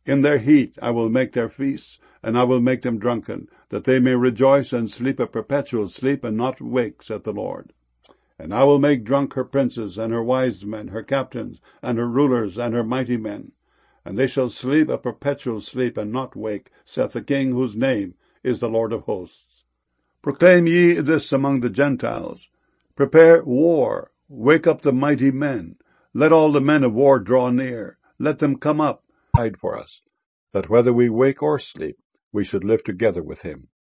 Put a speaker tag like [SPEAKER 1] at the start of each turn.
[SPEAKER 1] In their heat I will make their feasts, and I will make them drunken, that they may rejoice and sleep a perpetual sleep, and not wake, saith the Lord. And I will make drunk her princes, and her wise men, her captains, and her rulers, and her mighty men. And they shall sleep a perpetual sleep, and not wake, saith the King, whose name is the Lord of hosts. Proclaim ye this among the Gentiles. Prepare war. Wake up the mighty men. Let all the men of war draw near. Let them come up, hide for us, that whether we wake or sleep, we should live together with him.